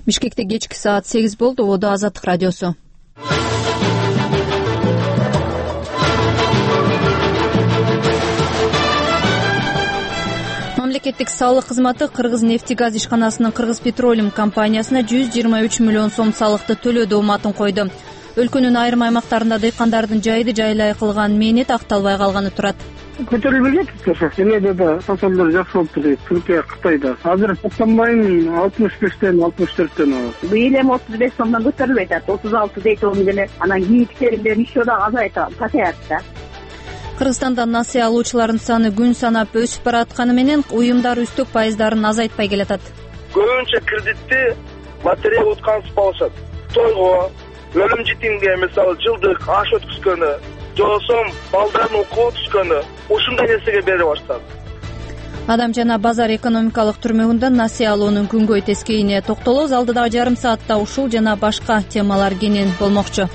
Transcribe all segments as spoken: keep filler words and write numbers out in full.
Бишкекте кечки саат сегиз болду. Ободо Азаттык радиосу. Мамлекеттик салык кызматы Кыргыз нефтегаз ишканасынын Кыргыз Петролиум компаниясына жүз жыйырма үч миллион сом салыкты төлөөдө уматын койду. Өлкөнүн айрым аймактарында дыйкандардын жайды жайлай кылган мээнет акталбай калганы турат. Көтөрүлбөй жатат. Эмеде да фасалдар жакшы болуп турат. Түркия, Кытайда. Азыр тоқсон майын алтымыш бештен алтымыш төрттөн алат. Быйыл эми отуз беш сомдон көтөрүлүп атат. отуз алты дейт он деле. Анан кийинкилеринде еще да азайып катаят да. Кыргызстанда насыя алуучулардын саны күн санап өсүп баратканы менен уюмдар үстөк пайыздарын азайтпай келатат. Көбүнчө кредитти материал уткансып алышат. Тойго, өлүм житимге мисалы жылдык аш өткүзгөнү, жосом балдардын окууга түшкөнү ушундай нерсеге бере баштады. Адам жана базар экономикалык түрмөгүндө насыя алуунун күнгөй тескейине токтолобуз. Алдыдагы жарым саатта ушул жана башка темалар кенен болмокчу.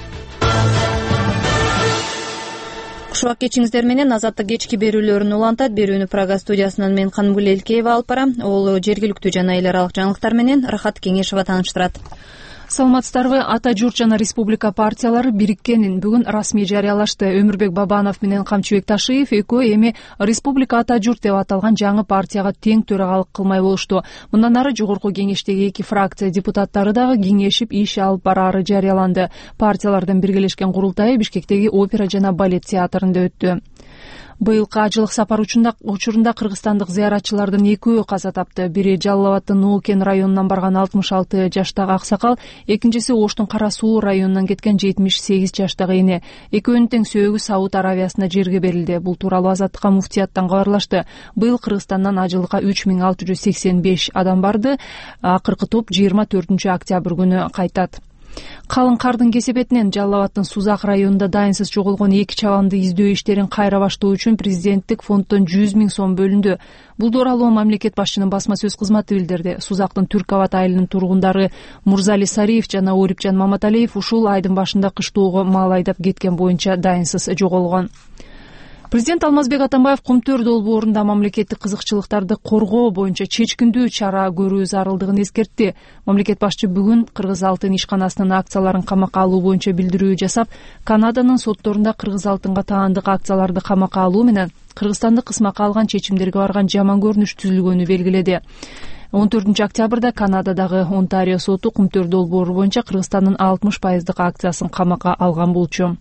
Кушубак кечиңиздер менен Азаттык кечки берүүлөрүн улантат. Берүүнү Прага студиясынан мен Канымгүл Элкеева алып барам. Ол жергиликтүү жана эл аралык жаңылыктар менен Рахат Кеңешова тааныштырат. Саламатсыздарбы? Ата журт жана республика партиялары бириккенин бүгүн расмий жарыялашты. Өмүрбек Бабанов менен Камчыбек Ташиев экөө эми Республика Ата журт деп аталган жаңы партияга тең төрагалык кылмай болушту. Мындан ары жогорку кеңештеги эки фракция депутаттары дагы кеңешип иш алып бараары жарыяланды. Партиялардын биргелешкен курултайы Бишкектеги опера жана балет театрында өттү. Быйылкы ажылык сапар учурунда кыргызстандык зыяратчылардын экөө каза тапты. Бири Жалал Абаддын Нуукен районунан барган алтымыш алты жаштагы аксакал, экинчиси Оштун Кара Суу районунан кеткен жетимиш сегиз жаштагы эне. Экөөнүн тең сөөгү Сауд Аравиясына жерге берилди. Бул тууралуу Азаттыкка муфтияттан кабарлашты. Быйыл Кыргызстандан ажылыкка үч миң алты жүз сексен беш адам барды. Акыркы топ жыйырма төртүнчү октябрь күнү кайтат. Калың кардын кесепетинен Жалал Абаддын Сузак районунда дайынсыз жоголгон эки чабанды издөө иштерин кайра баштоо үчүн президенттик фонддон жүз миң сом бөлүндү. Бул тууралуу мамлекет башчынын басма сөз кызматы билдирди. Сузактын Түрк Абад айылынын тургундары Мурзали Сариев жана Орипжан Маматалиев ушул айдын башында кыштоого мал айдап кеткен боюнча дайынсыз жоголгон. Президент Алмазбек Атамбаев Кумтөр долбоорунда мамлекеттик кызыкчылыктарды коргоо боюнча чечкиндүү чара көрүү зарылдыгын эскертти. Мамлекет башчы бүгүн Кыргыз алтын ишканасынын акцияларын камакка алуу боюнча билдирүү жасап, Канаданын сотторунда Кыргыз алтынга таандык акцияларды камакка алуу менен Кыргызстанды кысмакка алган чечимдерге барган жаман көрүнүш түзүлгөнү белгиледи. он төртүнчү октябрда Канададагы Онтарио соту Кумтөр долбоору боюнча Кыргызстандын алтымыш пайыздык акциясын камакка алган болчу.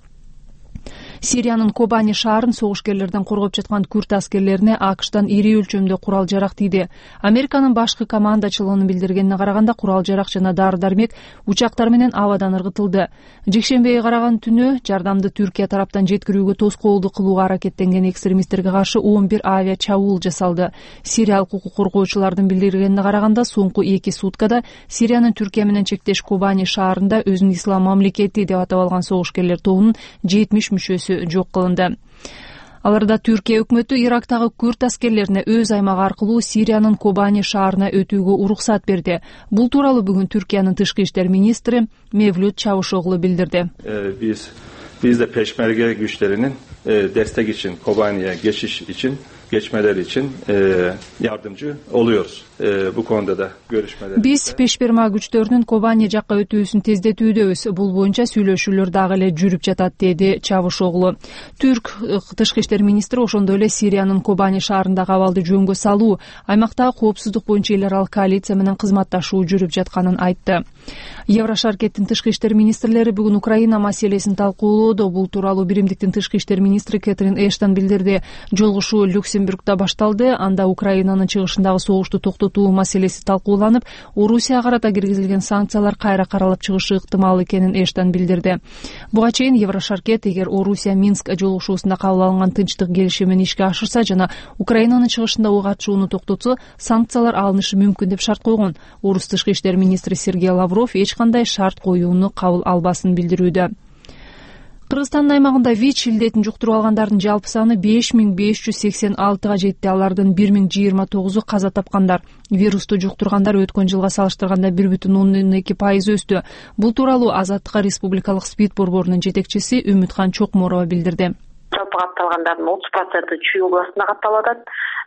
Сириянын Кобани шаарын согушкерлерден коргоп жаткан күрт аскерлерине АКШтан ири өлчөмдө курал жарак тийди. Американын башкы командачылыгынын билдиргенине караганда курал жарак жана дары-дармек учактар менен абадан ыргытылды. Жекшембиге караган түнү жардамды Түркия тараптан жеткирүүгө тоскоолдук кылууга аракеттенген экстремисттерге каршы он бир авиа чабуул жасалды. Сириялык укук коргоочулардын билдиргенине караганда соңку эки суткада Сириянын Түркия менен чектеш Кобани шаарында өзүн ислам мамлекети деп атап алган согушкерлер тобунун жетимиш мүчөсү жок кылынды. Аларда Түркия өкмөтү Ирактагы күрт аскерлерине өз аймагы аркылуу Сириянын Кобани шаарына өтүүгө уруксат берди. Бул тууралуу бүгүн Түркиянын тышкы иштер министри Мевлют Чавушоглу билдирди. Биз biz de peşmerge güçlerinin destek için, Kobani'ye geçiş için, geçmeleri için yardımcı oluyoruz. Bu konuda da görüşmeler. Biz peşmerge güçlerinin Kobani jakka ötүүsүн тездетүүдөбүз. Бул боюнча сүйлөшүүлөр дагы эле жүрүп жатат, деди Чавушоглу. Түрк тышкы иштер министри ошондой эле Сириянын Кобани шаарындагы абалды жөнгө салуу, аймактагы коопсуздук боюнча эл аралык коалиция менен кызматташуу жүрүп жатканын айтты. Еврошаркеттин тышкы иштер министрлери бүгүн Украина маселесин талкуулоодо. Бул тууралуу биримдиктин тышкы иштер министри Кэтрин Эштон билдирди. Жолугушуу Люксембургда башталды. Анда Украинанын чыгышындагы согушту токтотуу маселеси талкууланып, Орусияга карата киргизилген санкциялар кайра каралып чыгышы ыктымал экенин Эштон билдирди. Буга чейин Еврошаркет эгер Орусия Минск жолугушуусунда кабыл алынган тынчтык келишимин ишке ашырса жана Украинанын чыгышында ок атышууну токтотсо, санкциялар алынышы мүмкүн деп шарт койгон. Орус тышкы иштер министри Сергей Лавров эч кандай шарт коюуну кабыл албасын билдирүүдө. Кыргызстандын аймагында ВИЧ илдетин жуктуруп алгандардын жалпы саны беш миң беш жүз сексен алтыга жетти. Алардын бир миң жыйырма тогузу каза тапкандар. Вирусту жуктургандар өткөн жылга салыштырганда бир бүтүн ондон эки пайыз өстү. Бул тууралуу Азаттыкка республикалык СПИД борборунун жетекчиси Үмүткан Чокморова билдирди. Жалпы катталгандардын отуз проценти Чүй областында катталып атат.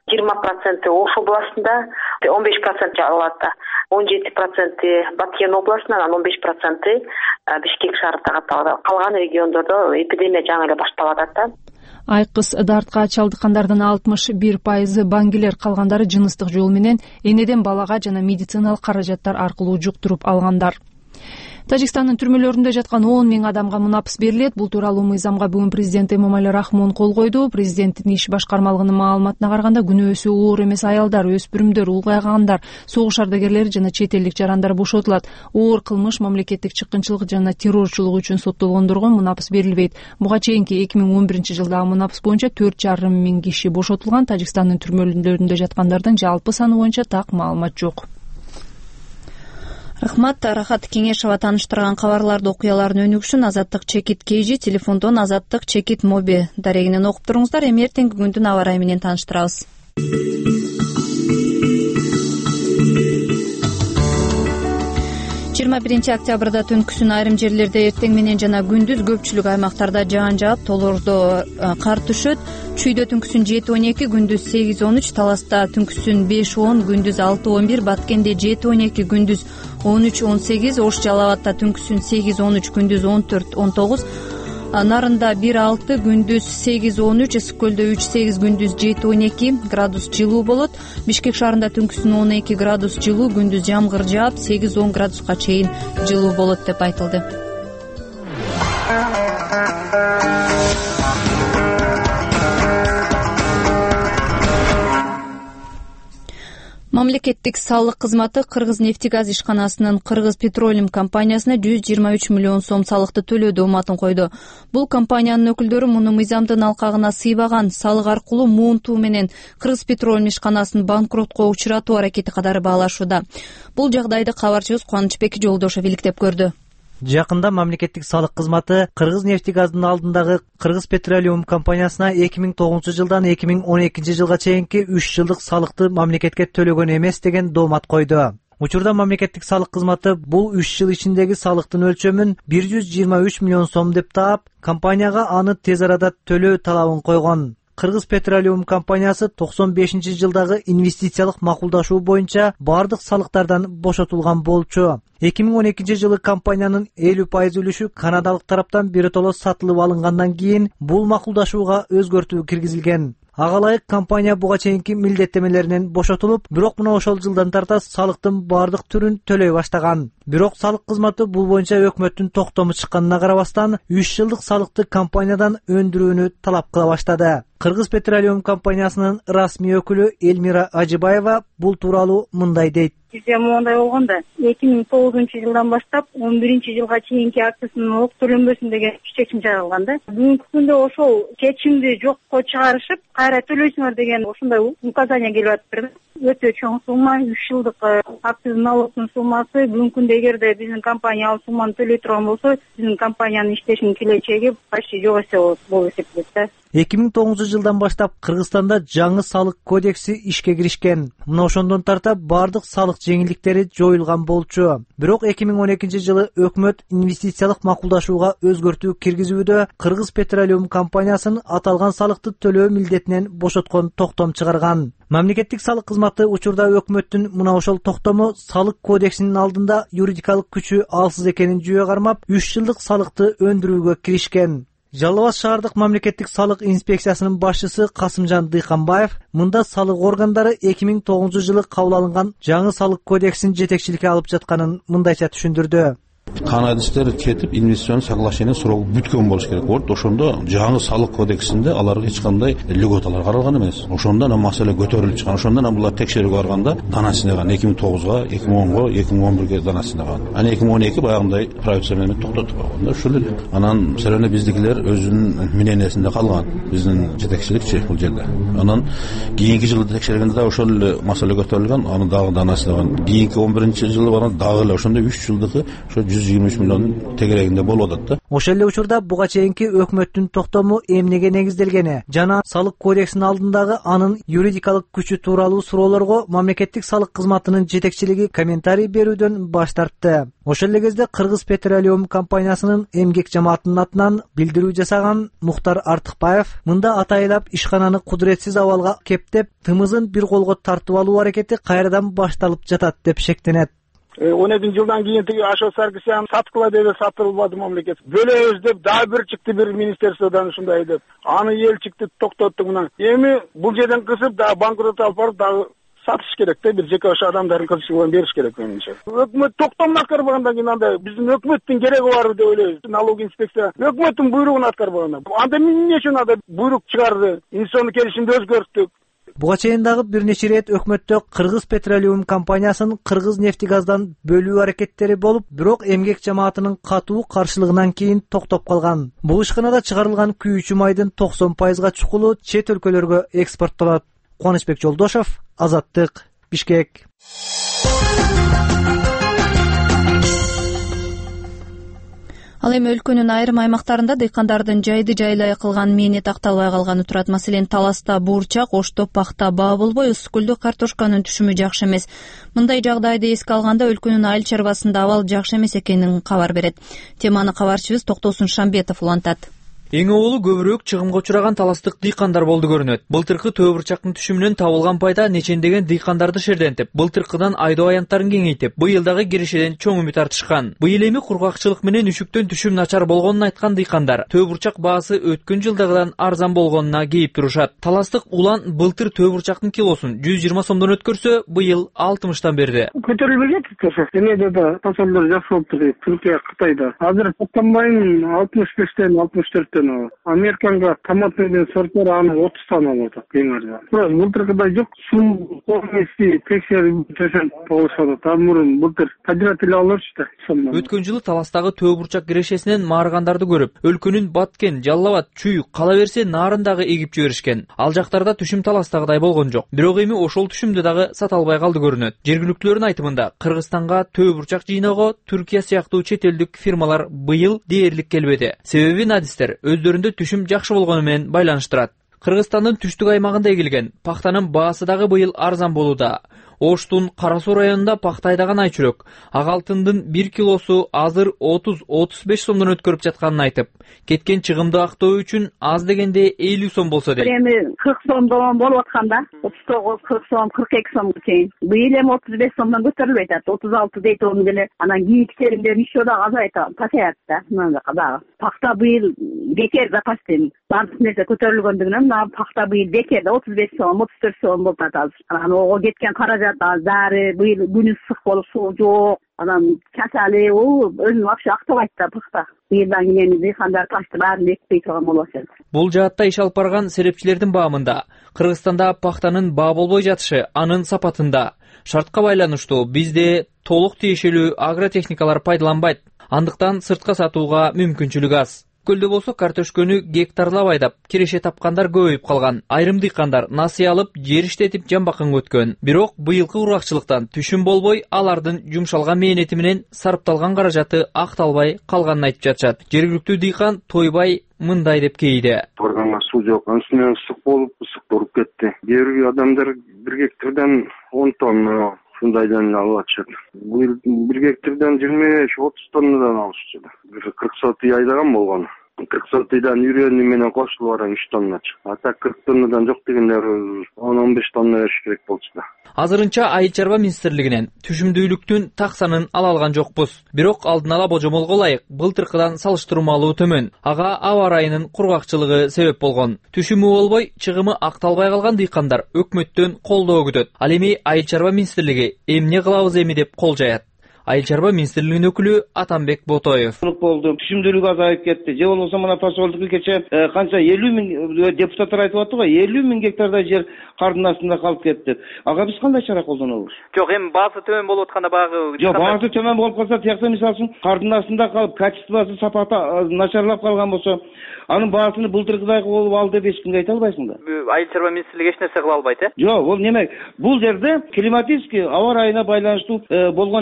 жыйырма проценти Ош областында, он беш процент Алатта, он жети проценти Баткен областында, анан он беш проценти Бишкек шаарында катталат. Калган региондордо эпидемия жаңы эле башталып атат. Айкыз дартка чалдыккандардын алтымыш бир пайызы баңгилер, калгандары жыныстык жол менен энеден балага жана медициналык каражаттар аркылуу жуктуруп алгандар. Тажикстандын түрмөлөрүндө жаткан он миң адамга мунапыс берилет. Бул тууралуу мыйзамга бүгүн президент Эмомали Рахмон кол койду. Президенттин иш башкармалыгынын маалыматына караганда күнөөсү оор эмес аялдар, өспүрүмдөр, улгайгандар, согуш ардагерлери жана чет элдик жарандар бошотулат. Оор кылмыш, мамлекеттик чыккынчылык жана террорчулук үчүн соттолгондорго мунапыс берилбейт. Буга чейинки эки миң он биринчи жылдагы мунапыс боюнча төрт жарым миң киши бошотулган. Тажикстандын түрмөлөрүндө жаткандардын жалпы саны боюнча так маалымат жок. Рахмат, Рахат Кеңешова тааныштырган кабарларды, окуялардын өнүгүшүн Азаттык Чекит Кейжи, телефондон Азаттык Чекит Моби дарегинен окуп туруңуздар. Эми эртеңки күндүн аба ырайы менен тааныштырабыз. жыйырма биринчи октябрда түнкүсүн айрым жерлерде эртең менен жана күндүз көпчүлүк аймактарда жаан жаап, тоолордо кар түшөт. Чүйдө түнкүсүн жети он эки, күндүз сегиз он үч, Таласта түнкүсүн беш он, күндүз алты он бир, Баткенде жети он эки, күндүз он үч он сегиз, Ош Жалал Абадта түнкүсүн сегиз он үч, күндүз он төрт он тогуз, Нарында бир алты, күндүз сегиз он үч, Ысык көлдө үч сегиз, күндүз жети он эки градус жылуу болот. Бишкек шаарында түнкүсүн он эки градус жылуу, күндүз жамгыр жаап, сегиз он градуска чейин жылуу болот деп айтылды. Мамлекеттик салык кызматы Кыргызнефтегаз ишканасынын Кыргыз Петролиум компаниясына жүз жыйырма үч миллион сом салыкты төлөөдө уматын койду. Бул компаниянын өкүлдөрү муну мыйзамдын алкагына сыйбаган салык аркылуу муунтуу менен Кыргыз Петролиум ишканасын банкротко учуратуу аракети катары баалашууда. Бул жагдайды кабарчыбыз Кубанычбек Жолдошов иликтеп көрдү. Жакында мамлекеттик салык кызматы Кыргызнефтегаздын алдындагы Кыргыз Петролиум компаниясына эки миң тогузунчу жылдан эки миң он экинчи жылга чейинки үч жылдык салыкты мамлекетке төлөгөн эмес деген доомат койду. Учурда мамлекеттик салык кызматы бул үч жыл ичиндеги салыктын өлчөмүн бир жүз жыйырма үч миллион сом деп таап, компанияга аны тез арада төлөө талабын койгон. Кыргыз Петролиум компаниясы токсон бешинчи жылдагы инвестициялык макулдашуу боюнча бардык салыктардан бошотулган болчу. эки миң он экинчи жылы компаниянын элүү пайыз үлүшү канадалык тараптан биротоло сатылып алынгандан кийин бул макулдашууга өзгөртүү киргизилген. Ага ылайык компания буга чейинки милдеттемелеринен бошотулуп, бирок мына ошол жылдан тарта салыктын бардык түрүн төлөй баштаган. Бирок салык кызматы бул боюнча өкмөттүн токтому чыкканына карабастан үч жылдык салыкты компаниядан өндүрүүнү талап кыла баштады. Кыргыз Петролиум компаниясынын расмий өкүлү Элмира Ажибаева бул тууралуу мындай дейт. Бизде моундай болгондо эки миң тогузунчу жылдан баштап он биринчи жылга чейинки акциясынын ок төлөнбөсүн деген чечим чыгарылган да. Бүгүнкү күндө ошол чечимди жокко чыгарышып, кайра төлөйсүңөр деген ошондой указание келип атыптыр. Өтө чоң сумма, үч жылдык акциз налогтун суммасы. Бүгүнкү күндө эгерде биздин компания ал сумманы төлөй турган болсо, биздин компаниянын иштешинин келечеги почти жок эсе болуп эсептелет да. эки миң тогузунчу жылдан баштап Кыргызстанда жаңы салык кодекси ишке киришкен. Мына ошондон тарта бардык салык жеңилдиктери жоюлган болчу. Бирок эки миң он экинчи жылы өкмөт инвестициялык макулдашууга өзгөртүү киргизүүдө Кыргыз Петролиум компаниясын аталган салыкты төлөө милдетинен бошоткон токтом чыгарган. Мамлекеттик салык кызматы учурда өкмөттүн мына ошол токтому салык кодексинин алдында юридикалык күчү алсыз экенин жүйө кармап, үч жылдык салыкты өндүрүүгө киришкен. Жалал Абад шаардык мамлекеттик салык инспекциясынын башчысы Касымжан Дыйканбаев мында салык органдары эки миң тогузунчу жылы кабыл алынган жаңы салык кодексин жетекчиликке алып жатканын мындайча түшүндүрдү. Канадалыктар кетип инвестиционный соглашение суроо бүткөн болуш керек болот. Ошондо жаңы салык кодексинде аларга эч кандай льготалар каралган эмес. Ошондо ана маселе көтөрүлүп чыккан. Ошондо булар текшерүүгө барганда дана сынаган эки миң тогузга, эки миң онго, эки миң он бирге дана сынаган. Ана эки миң он эки баягындай правительство менен токтотуп койгон да, ушул эле. Анан селене биздикилер өзүнүн мнениясинде калган. Биздин жетекчиликчи бул жерде. Анан кийинки жылы текшергенде да ошол эле маселе көтөрүлгөн. Аны дагы дана сынаган. Кийинки он биринчи жылы барганда дагы эле ошондой үч жылдыгы ошо жүз жүз жыйырма үч миллион тегерегинде болуп атат да. Ошол эле учурда буга чейинки өкмөттүн токтому эмнеге негизделгени жана салык кодексинин алдындагы анын юридикалык күчү тууралуу суроолорго мамлекеттик салык кызматынын жетекчилиги комментарий берүүдөн баш тартты. Ошол эле кезде Кыргыз Петролеум компаниясынын эмгек жамаатынын атынан билдирүү жасаган Мухтар Артыкбаев мында атайлап ишкананы кудуретсиз абалга кептеп, тымызын бир колго тартып алуу аракети кайрадан башталып жатат деп шектенет. он экинчи жылдан кийин тиги Ашо Саркисян саткыла деп сатылбады мамлекет. Бөлөбүз деп дагы бир чыкты бир министерстводон ушундай деп. Аны эл чыкты токтотту мына. Эми бул жерден кысып дагы банкрот алып барып дагы сатыш керек да, бир жеке ошо адамдардын кызычылыгын бериш керек менимче. Өкмөт токтомун аткарбагандан кийин анда биздин өкмөттүн кереги бар деп ойлойбуз. Налог инспекция өкмөттүн буйругун аткарбаган. Анда эмне үчүн анда буйрук чыгарды? Инвестициондук келишимди өзгөрттүк. Буга чейин дагы бир нече ирет өкмөттө Кыргыз Петролеум компаниясын Кыргыз нефтегаздан бөлүү аракеттери болуп, бирок эмгек жамаатынын катуу каршылыгынан кийин токтоп калган. Бул ишканада чыгарылган күйүүчү майдын токсон пайызга чукулу чет өлкөлөргө экспорттолот. Кубанычбек Жолдошов, Азаттык, Бишкек. Ал эми өлкөнүн айрым аймактарында дыйкандардын жайды жайлай кылган мээнети акталбай калганы турат. Маселен, Таласта буурчак, Ошто пахта баа болбой, Ысык-Көлдө картошканын түшүмү жакшы эмес. Мындай жагдайды эске алганда өлкөнүн айыл чарбасында абал жакшы эмес экенин кабар берет. Теманы кабарчыбыз Токтосун Шамбетов улантат. Эң оолу көбүрөөк чыгымга учураган таластык дыйкандар болду көрүнөт. Былтыркы төө бурчактын түшүмүнөн табылган пайда нечендеген дыйкандарды шердентип, былтыркыдан айдоо аянттарын кеңейтип, быйылдагы кирешеден чоң үмүт артышкан. Быйыл эми кургакчылык менен үшүктөн түшүм начар болгонун айткан дыйкандар төө бурчак баасы өткөн жылдагыдан арзан болгонуна кейип турушат. Таластык улан былтыр төө бурчактын килосун жүз жыйырма сомдон өткөрсө, быйыл алтымыштан берди. Көтөрүлбөй жатат. Эмеде да фасолдор жакшы болуп турат. Түркия, Кытайда. Азыр токтонбайын алтымыш бештен алтымыш төрттөн. Американга томатный сорттар аны отуздан алып атат эң арзан. Бирок былтыркыдай жок. Суу полностью текшерип төшөнүп болушат. Там мурун былтыр кадратил алышты. Өткөн жылы Таластагы төө бурчак кирешесинен мааргандарды көрүп, өлкөнүн Баткен, Жалал-Абад, Чүй, кала берсе Нарындагы эгип жиберишкен. Ал жактарда түшүм Таластагыдай болгон жок. Бирок эми ошол түшүмдү дагы сата албай калды көрүнөт. Жергиликтүүлөрдүн айтымында, Кыргызстанга төө бурчак жыйноого Түркия сыяктуу чет элдик фирмалар быйыл дээрлик келбеди. Себеби надистер өздөрүндө түшүм жакшы болгону менен байланыштырат. Кыргызстандын түштүк аймагында эгилген пахтанын баасы дагы быйыл арзан болууда. Оштун Кара Суу районунда пахта айдаган айчүрөк ак алтындын бир килосу азыр отуз отуз беш сомдон өткөрүп жатканын айтып, кеткен чыгымды актоо үчүн аз дегенде элүү сом болсо дейт. Эми кырк сомдон болуп атканда отуз тогуз, кырк сом, кырк эки сомго чейин. Быйыл эми отуз беш сомдон көтөрүлүп атат. отуз алты дейт onu деле. Анан кийинки теримдер еще да азайт, пасаят да. Мына жакта пахта быйыл бекер запастен. Бардык нерсе көтөрүлгөндүгүнөн мына пахта быйыл бекер да отуз беш сом, отуз төрт сом болуп атат. Анан ого кеткен каражат дары, быйыл күн ысык болуп суу жок. Анан чачалы, өзүн вообще актабайт да пахта. Быйылдан кийин дыйкандар ташты баарын экпей турган болуп атат. Бул жаатта иш алып барган серепчилердин баамында Кыргызстанда пахтанын баа болбой жатышы анын сапатында. Шартка байланыштуу бизде толук тиешелүү агротехникалар пайдаланбайт. Андыктан сыртка сатууга мүмкүнчүлүк аз. Көлдө болсо картошкөнү гектарлап айдап, киреше тапкандар көбөйүп калган. Айрым дыйкандар насый алып, жер иштетип жамбакынга өткөн. Бирок быйылкы уракчылыктан түшүм болбой, алардын жумшалган мээнети менен сарпталган каражаты акталбай калганын айтып жатышат. Жергиликтүү дыйкан Тойбай мындай деп кейди. Барганга суу жок, анын үстүнө ысык болуп, ысык туруп кетти. Кээ бир адамдар бир гектардан он тонна шундайдан алып атышат. Быйыл бир гектардан жыйырма беш отуз тоннадан алышчу. кырк сотый айдаган болгон. кырк сотыйдан үрөнү менен кошулуп баран үч тонна чык. А так кырк тоннадан жок дегендер он он беш тонна бериш керек болчу да. Азырынча Айыл чарба министрлигинен түшүмдүүлүктүн так санын ала алган жокпуз. Бирок алдын ала божомолго ылайык былтыркыдан салыштырмалуу төмөн. Ага аба ырайынын кургакчылыгы себеп болгон. Түшүмү болбой, чыгымы акталбай калган дыйкандар өкмөттөн колдоо күтөт. Ал эми Айыл чарба министрлиги эмне кылабыз эми деп кол жаят. Айыл чарба министрлигинин өкүлү Атамбек Ботоев. Болду. Түшүмдүүлүк азайып кетти. Же болбосо мына посолдук кече канча элүү миң депутаттар айтып атты го, элүү миң гектардай жер кардын астында калып кетти. Ага биз кандай чара колдонобуз? Жок, эми баасы төмөн болуп атканда багы. Жок, баасы төмөн болуп калса, тиякта мисалы үчүн кардын астында калып, качествосы, сапаты начарлап калган болсо, анын баасыны былтыркыдай болуп ал деп эч кимге айта албайсың да. Айыл чарба министрлиги эч нерсе кыла албайт, э? Жок, бул неме? Бул жерде климатический аба ырайына байланыштуу болгон нерсеге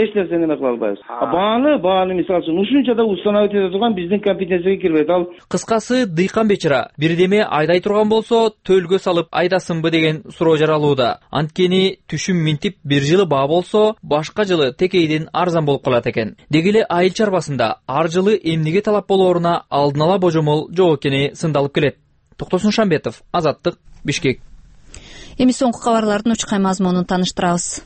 эч нерсе неме кыла албайбыз. Бааны бааны мисалы үчүн ушунча да устанавливать эте турган биздин компетенцияга кирбейт. Ал кыскасы дыйкан бечара бирдеме айдай турган болсо төлгө салып айдасынбы деген суроо жаралууда. Анткени түшүм минтип бир жылы баа болсо башка жылы текейден арзан болуп калат экен. Дегеле айыл чарбасында ар жылы эмнеге талап болооруна алдын ала божомол жок экени сындалып келет. Токтосун Шамбетов, Азаттык, Бишкек. Эми соңку кабарлардын учкай мазмунун тааныштырабыз.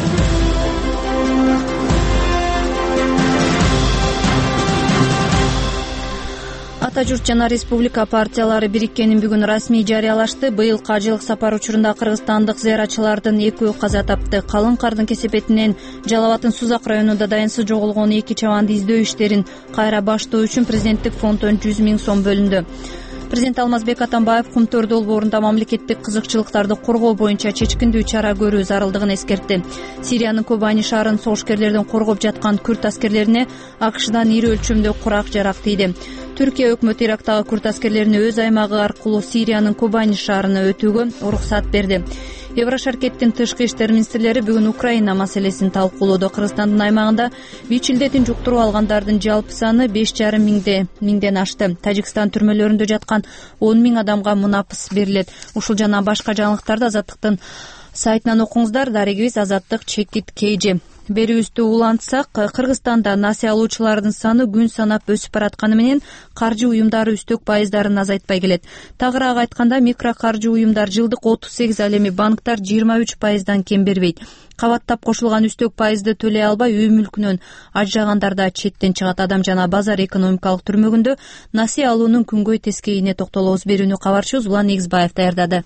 Ата журт жана республика партиялары бириккенин бүгүн расмий жарыялашты. Быйыл кажылык сапар учурунда кыргызстандык зыяратчылардын экөө каза тапты. Калың кардын кесепетинен Жалал Абаддын Сузак районунда дайынсыз жоголгон эки чабанды издөө иштерин кайра баштоо үчүн президенттик фонддон жүз миң сом бөлүндү. Президент Алмазбек Атамбаев Кумтөр долбоорунда мамлекеттик кызыкчылыктарды коргоо боюнча чечкиндүү чара көрүү зарылдыгын эскертти. Сириянын Кобани шаарын согушкерлерден коргоп жаткан күрд аскерлерине АКШдан ири өлчөмдө курак жарак тийди. Түркия өкмөтү Ирактагы күрд аскерлерине өз аймагы аркылуу Сириянын Кобани шаарына өтүүгө уруксат берди. Еврошаркеттин тышкы иштер министрлери бүгүн Украина маселесин талкуулоодо. Кыргызстандын аймагында ВИЧ илдетин жуктуруп алгандардын жалпы саны беш жарым миңде миңден ашты. Тажикстан түрмөлөрүндө жаткан он миң адамга мунапыс берилет. Ушул жана башка жаңылыктарды Азаттыктын сайтынан окуңуздар. Дарегибиз Азаттык Чекит Кейжи. Берүүбүздү улантсак, Кыргызстанда насыя алуучулардын саны күн санап өсүп баратканы менен каржы уюмдары үстөк пайыздарын азайтпай келет. Тагыраак айтканда, микро каржы уюмдар жылдык отуз сегиз, ал эми банктар жыйырма үч пайыздан кем бербейт. Кабаттап кошулган үстөк пайызды төлөй албай үй мүлкүнөн ажырагандар да четтен чыгат. Адам жана базар экономикалык түрмөгүндө насыя алуунун күнгөй тескейине токтолобуз. Берүүнү кабарчыбыз Улан Негизбаев даярдады.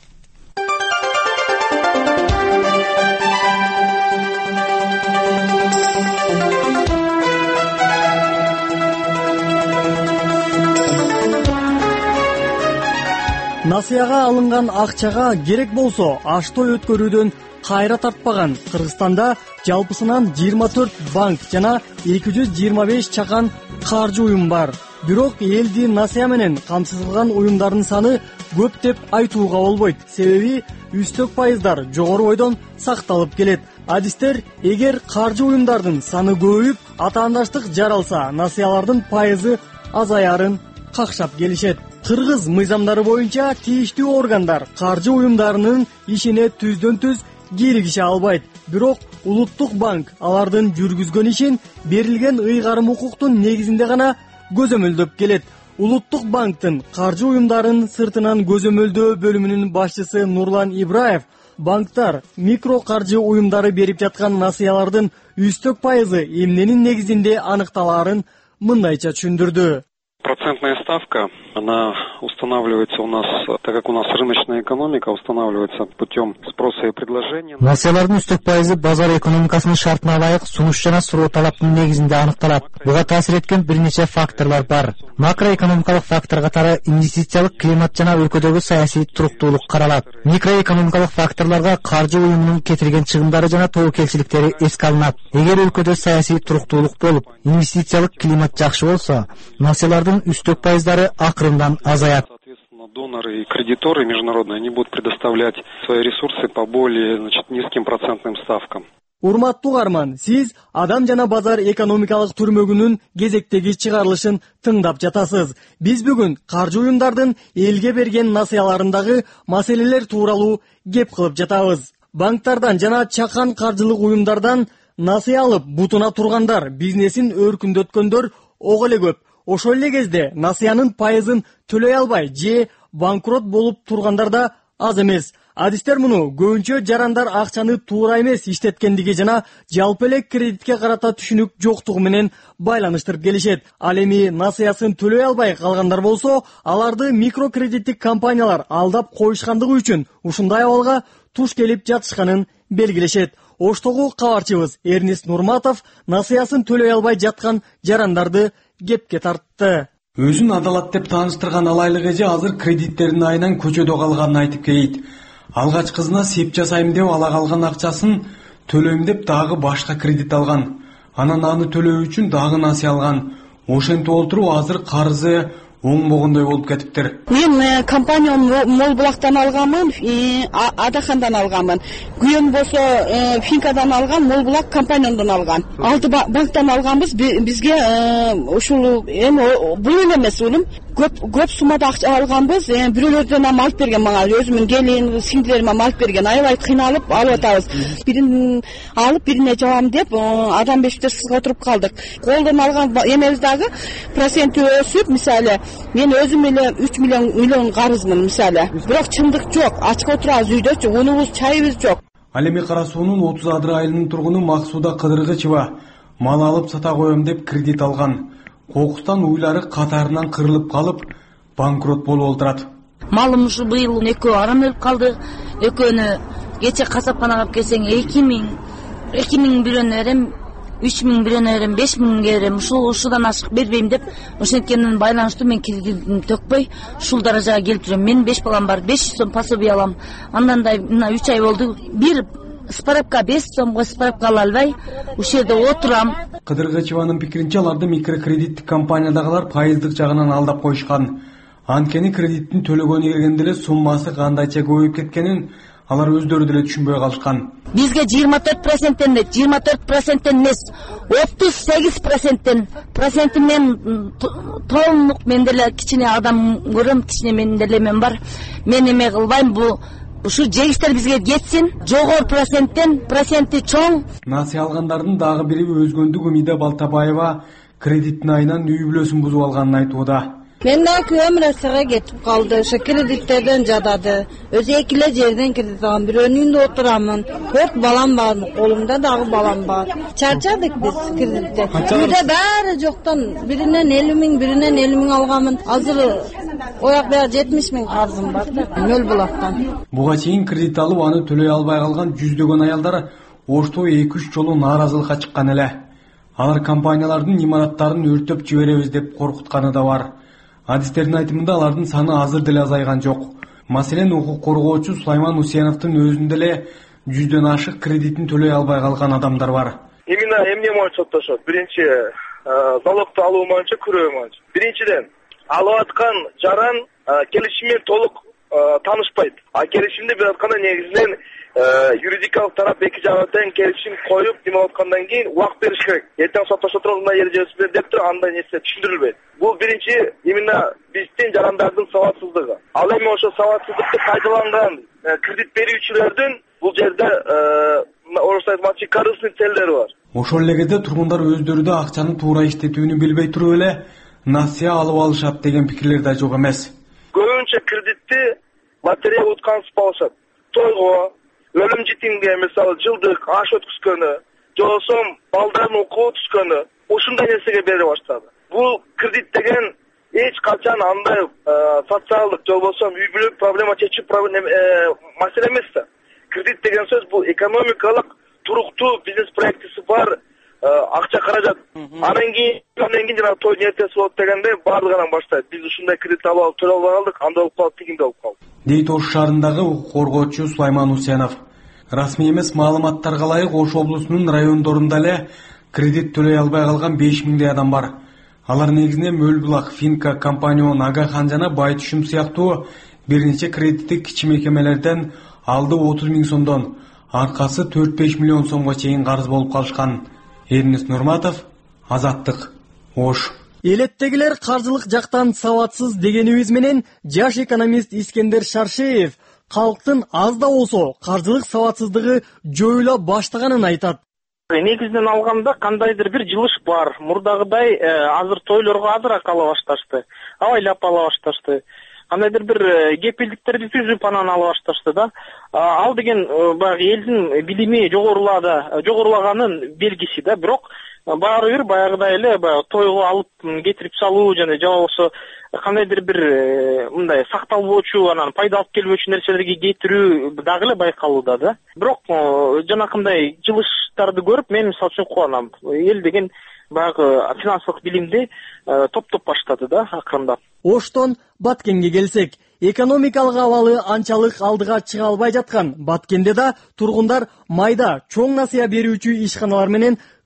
Насыяга алынган акчага керек болсо аштой өткөрүүдөн кайра тартпаган Кыргызстанда жалпысынан жыйырма төрт банк жана эки жүз жыйырма беш чакан каржы уюм бар. Бирок элди насыя менен камсыз кылган уюмдардын саны көп деп айтууга болбойт. Себеби үстөк пайыздар жогору бойдон сакталып келет. Адистер, эгер каржы уюмдардын саны көбөйүп, атаандаштык жаралса, насыялардын пайызы азаярын какшап келишет. Кыргыз мыйзамдары боюнча тийиштүү органдар каржы уюмдарынын ишине түздөн түз кийлигише албайт. Бирок Улуттук банк алардын жүргүзгөн ишин берилген ыйгарым укуктун негизинде гана көзөмөлдөп келет. Улуттук банктын каржы уюмдарын сыртынан көзөмөлдөө бөлүмүнүн башчысы Нурлан Ибраев банктар микро каржы уюмдары берип жаткан насыялардын үстөк пайызы эмненин негизинде аныкталаарын мындайча түшүндүрдү. Процентная ставка, она устанавливается у нас, так как у нас рыночная экономика, устанавливается путем спроса и предложения. Насыялардын үстөк пайызы базар экономикасынын шартына ылайык сунуш жана суроо талаптын негизинде аныкталат. Буга таасир эткен бир нече факторлор бар. Макроэкономикалык фактор катары инвестициялык климат жана өлкөдөгү саясий туруктуулук каралат. Микроэкономикалык факторлорго каржы уюмунун кетирген чыгымдары жана тобокелчиликтери эске алынат. Эгер өлкөдө саясий туруктуулук болуп, инвестициялык климат жакшы болсо, насыялардын үстөк пайыздары акырындан азаят. Соответственно, доноры и кредиторы международные, они будут предоставлять свои ресурсы по более, значит, низким процентным ставкам. Урматтуу угарман, сиз Адам жана базар экономикалык түрмөгүнүн кезектеги чыгарылышын тыңдап жатасыз. Биз бүгүн каржы уюмдардын элге берген насыяларындагы маселелер тууралуу кеп кылып жатабыз. Банктардан жана чакан каржылык уюмдардан насыя алып бутуна тургандар, бизнесин өркүндөткөндөр ого эле көп. Ошол эле кезде насыянын пайызын төлөй албай же банкрот болуп тургандар да аз эмес. Адистер муну көбүнчө жарандар акчаны туура эмес иштеткендиги жана жалпы эле кредитке карата түшүнүк жоктугу менен байланыштырып келишет. Ал эми насыясын төлөй албай калгандар болсо, аларды микрокредиттик компаниялар алдап коюшкандыгы үчүн ушундай абалга туш келип жатышканын белгилешет. Оштогу кабарчыбыз Эрнис Нурматов насыясын төлөй албай жаткан жарандарды кепке тартты. Өзүн адалат деп тааныштырган алайлык эже азыр кредиттердин айынан көчөдө калганын айтып кейт. Алгач кызына сеп жасайм деп ала калган акчасын төлөйм деп дагы башка кредит алган. Анан аны төлөө үчүн дагы насыя алган. Ошентип отуруп азыр карызы оңбогондой болуп кетиптир. Мен компанияны Мол Булактан алганмын, Адахандан алганмын. Күйөөм болсо Финкадан алган, Мол Булак компаниядан алган. Алты банктан алганбыз. Бизге ушул эми бул эле эмес улум. Көп көп суммада акча алганбыз. Бирөөлөрдөн алып берген мага, өзүмдүн келин, сиңдилериме алып берген. Аябай кыйналып алып атабыз. Бирин алып бирине жабам деп адам бештесиз отуруп калдык. Колдон алган эмебиз дагы проценти өсүп, мисалы мен өзүм эле үч миллион миллион карызмын мисалы. Бирок чындык жок. Ачка отурабыз үйдөчү, унубуз, чайыбыз жок. Ал эми Кара суунун отуз адыр айылынын тургуну Максуда Кыдыргычева мал алып сата коем деп кредит алган. Кокустан уйлары катарынан кырылып калып, банкрот болуп олтурат. Малым ушу быйыл экөө арам өлүп калды. Экөөнү кече касапканага алып келсең эки миң, эки миң бирөөнү берем, үч миң бирөөнү берем, беш миңге берем. Ушул ушудан ашык бербейм деп, ошентке менен байланыштуу мен кредитимди төкпөй, ушул даражага келип жүрөм. Мен беш балам бар, беш жүз сом пособие алам. Андан да мына үч ай болду. Бир справка беш сомго справка ала албай, ушул жерде отурам. Кыдыргычеванын пикиринче, аларды микрокредиттик компаниядагылар пайыздык жагынан алдап коюшкан. Анткени кредиттин төлөгөнү келгенде эле суммасы кандайча көбөйүп кеткенин алар өздөрү деле түшүнбөй калышкан. Бизге жыйырма төрт проценттен, жыйырма төрт проценттен эмес, отуз сегиз проценттен, проценти мен толук мен деле кичине адам көрөм, кичине мен деле мен бар. Мен эме кылбайм, бул ушу жегиштер бизге кетсин, жогору проценттен, проценти чоң. Насыя алгандардын дагы бири Өзгөндүк Умида Балтабаева кредиттин айынан үй бүлөсүн бузуп алганын айтууда. Мен да күйөөм Россияга кетип калды, ошо кредиттерден жадады. Өзү эки эле жерден кредит алгам, бирөөнүн үйүндө отурамын. төрт балам бар, колумда дагы балам бар. Чарчадык биз кредиттен. Үйдө баары жоктон биринен элүү миң, биринен элүү миң алганмын. Азыр ояк бияк жетимиш миң карзым бар да, Мөл Булактан. Буга чейин кредит алып аны төлөй албай калган жүздөгөн аялдар Ошто эки үч жолу нааразылыкка чыккан эле. Алар компаниялардын имараттарын өртөп жиберебиз деп коркутканы да бар. Адистердин айтымында алардын саны азыр деле азайган жок. Маселен, укук коргоочу Сулайман Усеновдун өзүндө эле жүздөн ашык кредитин төлөй албай калган адамдар бар. Именно эмне менен соттошот? Биринчи залогду алуу боюнча күрөө боюнча. Биринчиден, алып аткан жаран келишим менен толук таанышпайт. А келишимди берип атканда негизинен юридикалык тарап эки жагы тең келишим коюп, неме аткандан кийин убакыт бериш керек. Эртең соттошо туруп мына эрежеси бер деп туруп андай нерсе түшүндүрүлбөйт. Бул биринчи именно биздин жарандардын сабатсыздыгы. Ал эми ошо сабатсыздыкты пайдаланган кредит берүүчүлөрдүн бул жерде орусча айтмакчы корыстный целдери бар. Ошол эле кезде тургундар өздөрү да акчаны туура иштетүүнү билбей туруп эле насыя алып алышат деген пикирлер да жок эмес. Көбүнчө кредитти лотерея уткансып алышат. Тойго, өлүм житимге, мисалы жылдык аш өткүзгөнү, же болбосо балдардын окууга түшкөнү, ушундай нерсеге бере баштады. Бул кредит деген эч качан андай социалдык, же болбосо үй бүлөлүк проблема чечүү маселе эмес да. Кредит деген сөз бул экономикалык туруктуу бизнес проектиси бар акча каражат. Анан кийин, андан кийин жана той нертеси болот дегенде баардыгынан баштайт. Биз ушундай кредит алып төлөй албай калдык, андай болуп калды, тигинде болуп калды. Дейт Ош шаарындагы укук коргоочу Сулайман Усенов. Расмий эмес маалыматтарга ылайык Ош облусунун райондорунда эле кредит төлөй албай калган беш миңдей адам бар. Алар негизинен Мөл Булак, Финка, Компанион, Агахан жана Бай Түшүм сыяктуу бир нече кредиттик кичи мекемелерден алды отуз миң сомдон, аркасы төрт беш миллион сомго чейин карыз болуп калышкан. Эрнис Нурматов, Азаттык, Ош. Элеттегилер каржылык жактан сабатсыз дегенибиз менен жаш экономист Искендер Шаршеев калктын аз да болсо каржылык сабатсыздыгы жоюла баштаганын айтат. Негизинен алганда кандайдыр бир жылыш бар. Мурдагыдай азыр тойлорго азыраак ала башташты. Абайлап ала башташты. Кандайдыр бир кепилдиктерди түзүп анан ала башташты да. Ал деген баягы элдин билими жогорулады, жогорулаганын белгиси да. Бирок баары бир баягыдай эле баягы тойго алып кетирип салуу жана же болбосо кандайдыр бир мындай сакталбоочу, анан пайда алып келбөөчү нерселерге кетирүү дагы эле байкалууда да. Бирок жанакындай жылыштарды көрүп мен мисалы үчүн кубанам. Эл деген баягы финансылык билимди топтоп баштады да акырындап. Оштон Баткенге келсек, экономикалык абалы анчалык алдыга чыга албай жаткан Баткенде да тургундар майда чоң насыя берүүчү ишканалар менен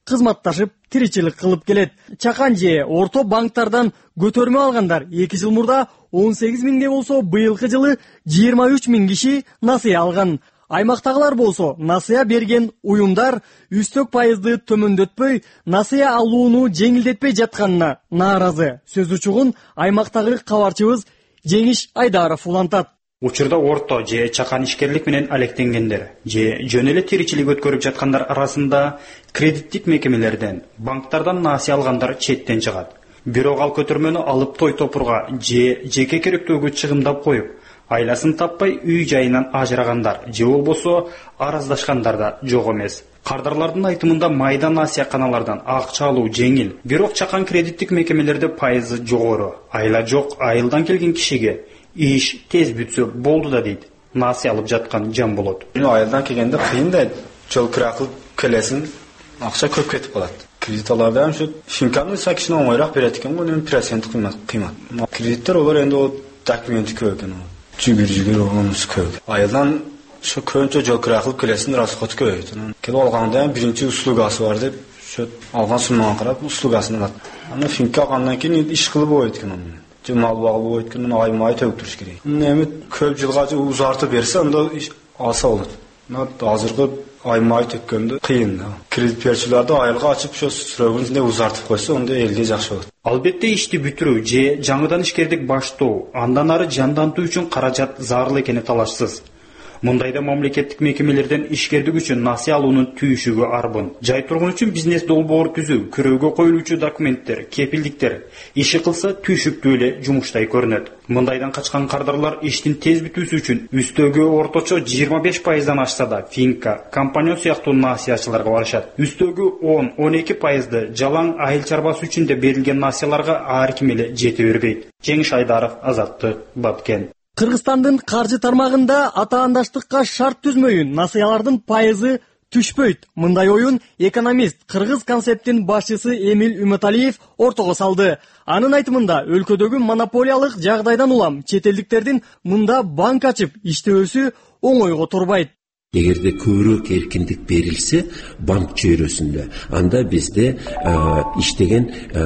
кызматташып тиричилик кылып келет. Чакан же орто банктардан көтөрмө алгандар эки жыл мурда он сегиз миңге болсо, быйылкы жылы жыйырма үч миң киши насыя алган. Аймактагылар болсо насыя берген уюмдар үстөк пайызды төмөндөтпөй, насыя алууну жеңилдетпей жатканына нааразы. Сөз учугун аймактагы кабарчыбыз Жеңиш Айдаров улантат. Учурда орто же чакан ишкерлик менен алектенгендер же жөн эле тиричилик өткөрүп жаткандар арасында кредиттик мекемелерден, банктардан насыя алгандар четтен чыгат. Бирок ал көтөрмөнү алып той топурга же жеке керектөөгө чыгымдап коюп, айласын таппай үй жайынан ажырагандар же болбосо араздашкандар да жок эмес. Кардарлардын айтымында майда насыяканалардан акча алуу жеңил, бирок чакан кредиттик мекемелерде пайызы жогору. Айла жок, айылдан келген кишиге иш тез бүтсө болду да дейт. Насыя алып жаткан жан болот. Айылдан келгенде кыйын да, жол кира кылып келесиң, акча көп кетип калат. Кредит аларда ham şu финканы сакишне оңойраак берет экен, мунун процент кыймат. Кредиттер олар энди о документи көп экен. Жүгүр-жүгүр оңумуз көп. Айылдан şu көбүнчө жол кира кылып келесиң, расход көп. Келип алганда биринчи услугасы бар деп, şu алган суммага карап услугасын алат. Аны финка алгандан кийин иш кылып койот экен аны. Мал багып өткөн аймай төгүтүрүш керек. Эми көп жылга узартып берсе, анда алса болот. Азыркы аймай төккөндө кыйын да. Кредит берүүчүлөрдү айылга ачып, ошо срогун узартып койсо, анда элге жакшы болот. Албетте ишти бүтүрүү же жаңыдан ишкердик баштоо, андан ары жандантуу үчүн каражат зарыл экени талашсыз. Мындайда мамлекеттик мекемелерден ишкердик үчүн насыя алуунун түйүшүгү арбын. Жай тургун үчүн бизнес долбоор түзүү, көрөөгө коюлуучу документтер, кепилдиктер иши кылса түйшүктүү эле жумуштай көрүнөт. Мындайдан качкан кардарлар иштин тез бүтүүсү үчүн үстөгү орточо жыйырма беш пайыздан ашса да финка, компания сыяктуу насыячыларга барышат. Үстөгү он он эки пайызды жалаң айыл чарбасы үчүн да берилген насыяларга ар ким эле жете бербейт. Жеңиш Айдаров, Азаттык, Баткен. Кыргызстандын каржы тармагында атаандаштыкка шарт түзмөйүн насыялардын пайызы түшпөйт. Мындай оюн экономист Кыргыз концепттин башчысы Эмил Үмөталиев ортого салды. Анын айтымында өлкөдөгү монополиялык жагдайдан улам чет элдиктердин мында банк ачып иштөөсү оңойго турбайт. Эгерде көбүрөөк эркиндик берилсе банк чөйрөсүндө, анда бизде иштеген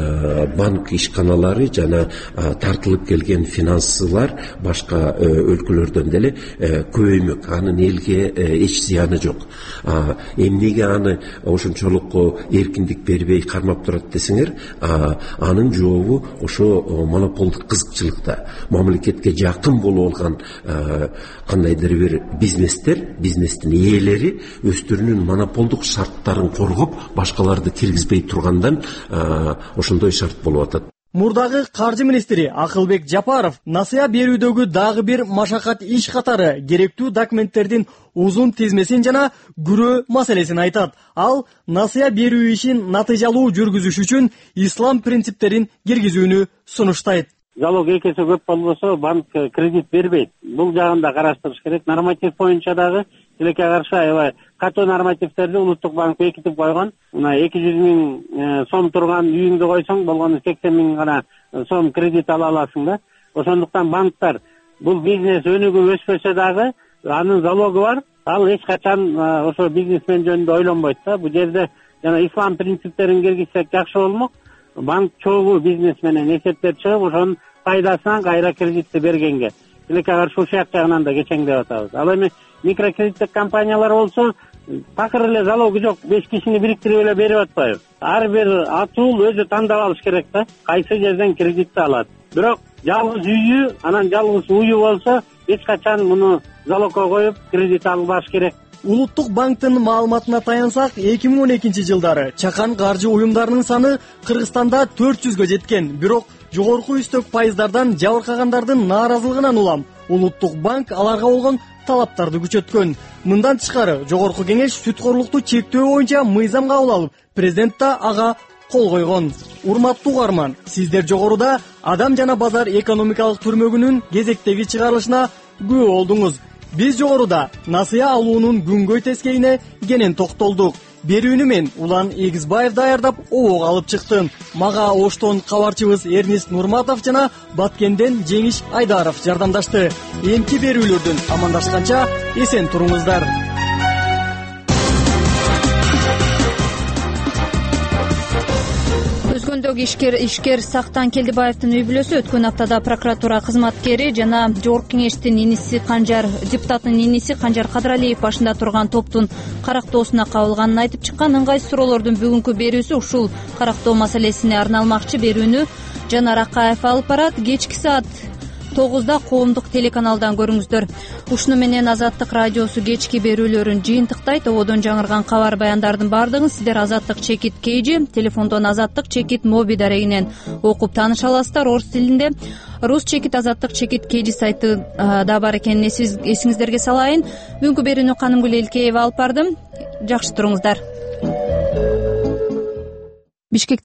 банк ишканалары жана тартылып келген финанслар башка өлкөлөрдөн деле көбөймөк. Анын элге эч зыяны жок. Эмнеге аны ошончолук эркиндик бербей кармап турат десеңер, анын жообу ошо монополдук кызыкчылыкта. Мамлекетке жакын болуп алган кандайдыр бир бизнестер, бизнес ээлери өздөрүнүн монополдук шарттарын коргоп, башкаларды киргизбей тургандан ошондой шарт болуп атат. Мурдагы каржы министри Акылбек Жапаров насыя берүүдөгү дагы бир машакат иш катары керектүү документтердин узун тизмесин жана күрөө маселесин айтат. Ал насыя берүү ишин натыйжалуу жүргүзүш үчүн ислам принциптерин киргизүүнү сунуштайт. Залог эки эсе көп болбосо банк кредит бербейт. Бул жагын да караштырыш керек. Норматив боюнча дагы тилекке каршы аябай катуу нормативтерди Улуттук банк бекитип койгон. Мына эки жүз миң сом турган үйүңдү койсоң, болгону сексен миң гана сом кредит ала аласың да. Ошондуктан банктар бул бизнес өнүгүп өспөсө дагы анын залогу бар. Ал эч качан ошо бизнесмен жөнүндө ойлонбойт да. Бул жерде жана ислам принциптерин киргизсек жакшы болмок. Банк чогуу бизнес менен эсептеп чыгып, ошонун пайдасынан кайра кредитти бергенге тилекке каршы ушак жагынан да кечеңдеп атабыз. Ал эми микрокредиттик компаниялар болсо такыр эле залогу жок, беш кишини бириктирип эле берип атпайбы. Ар бир атуул өзү тандап алыш керек да, кайсы жерден кредитти алат. Бирок жалгыз үйү, анан жалгыз уyu болсо эч качан муну залогко коюп кредит албаш керек. Улуттук банктын маалыматына таянсак, эки миң он экинчи жылдары чакан каржы уюмдарынын саны Кыргызстанда төрт жүзгө жеткен. Бирок жогорку үстөк пайыздардан жабыркагандардын нааразылыгынан улам Улуттук банк аларга болгон талаптарды күчөткөн. Мындан тышкары жогорку кеңеш сүткорлукту чектөө боюнча мыйзам кабыл алып, президент да ага кол койгон. Урматтуу угарман, сиздер жогоруда Адам жана базар экономикалык түрмөгүнүн кезектеги чыгарылышына күбө болдуңуз. Биз жогоруда насыя алуунун күнгөй тескейине кенен токтолдук. Берүүнү мен Улан Эгизбаев даярдап, обого алып чыктым. Мага Оштон кабарчыбыз Эрнист Нурматов жана Баткенден Жеңиш Айдаров жардамдашты. Эмки берүүлөрдөн амандашканча эсен туруңуздар. Түргөндөгү ишкер ишкер Сактан Келдибаевдин үй бүлөсү өткөн аптада прокуратура кызматкери жана Жогорку Кеңештин иниси Канжар депутаттын иниси Канжар Кадыралиев башында турган топтун карактоосуна кабылганын айтып чыккан. Ыңгайсыз суроолордун бүгүнкү берүүсү ушул карактоо маселесине арналмакчы. Берүүнү Жанар Акаев алып барат. Кечки саат тогузда коомдук телеканалдан көрүңүздөр. Ушуну менен Азаттык радиосу кечки берүүлөрүн жыйынтыктайт. Ободон жаңырган кабар баяндардын баардыгын сиздер Азаттык чекит кейжи телефондон Азаттык чекит моби дарегинен окуп тааныша аласыздар. Орус тилинде Рус чекит Азаттык чекит кейжи сайты да бар экенин эсиңиздерге салайын. Бүгүнкү берүүнү Канымгүл Элкеева алып бардым. Жакшы туруңуздар. Бишкек